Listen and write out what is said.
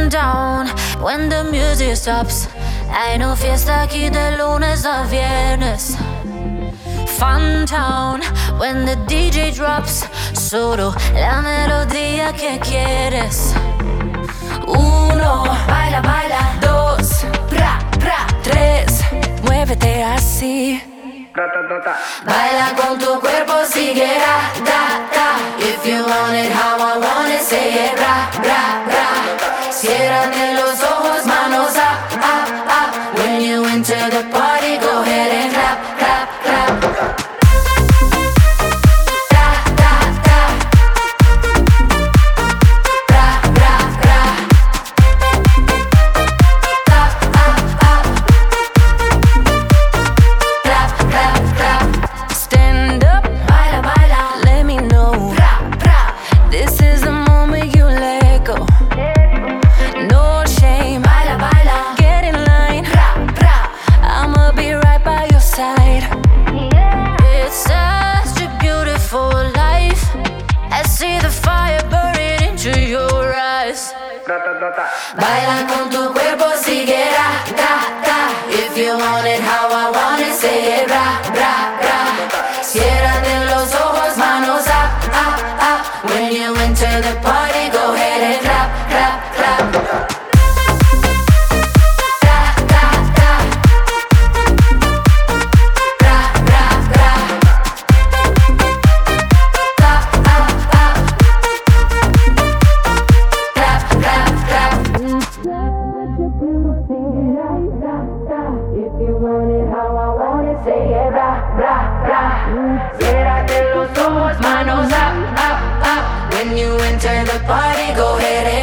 Sundown, when the music stops. Hay no fiesta aquí de lunes a viernes. Fun town, when the DJ drops. Solo la melodía que quieres. Uno, baila, baila. Dos, pra, pra. Tres, muévete así. Baila con tu cuerpo, sigue ra, da, da. If you want it how I want it, say it ra, ra, ra. Ciérrate los ojos, manos up, up, up. When you enter the party, go ahead and clap, clap, clap. Baila con tu cuerpo, sigue ra, da, da. If you want it how I want it, say it ra, ra, ra. Ciérrate los ojos, manos up, up, up. When you enter the party, go ahead and clap, clap, clap. Ciérrate los ojos, manos up, up, up. When you enter the party, go ahead and